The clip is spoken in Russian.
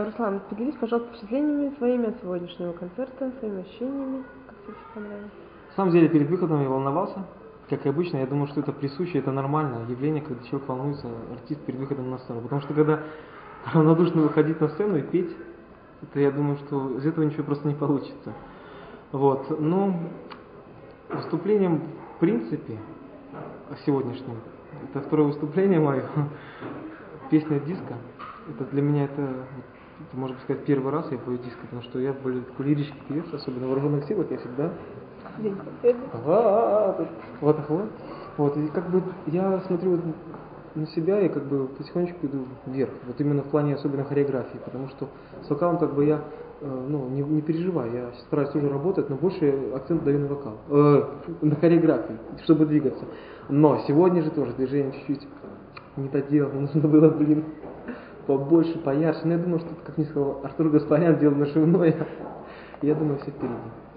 Руслан, поделись, пожалуйста, впечатлениями своими от сегодняшнего концерта, своими ощущениями, как тебе все понравилось. На самом деле, перед выходом я волновался, как и обычно. Я думаю, что это присуще, это нормальное явление, когда человек волнуется, артист перед выходом на сцену. Потому что когда равнодушно выходить на сцену и петь, это я думаю, что из этого ничего просто не получится. Вот. Но выступлением, в принципе, сегодняшним, это второе выступление мое, песня «Диско». Это для меня это можно сказать, первый раз я пою диско, потому что я более такой лирический певец, особенно в вооруженных силах, я всегда вот, и как бы я смотрю на себя и как бы потихонечку иду вверх, вот именно в плане особенно хореографии, потому что с вокалом как бы я не переживаю, я стараюсь тоже работать, но больше акцент даю на вокал, на хореографии, чтобы двигаться. Но сегодня же тоже движение чуть-чуть не доделано, нужно было, побольше, поярче. Но я думаю, что, как мне сказал Артур Гаспарян, дело наживное. Я думаю, все впереди.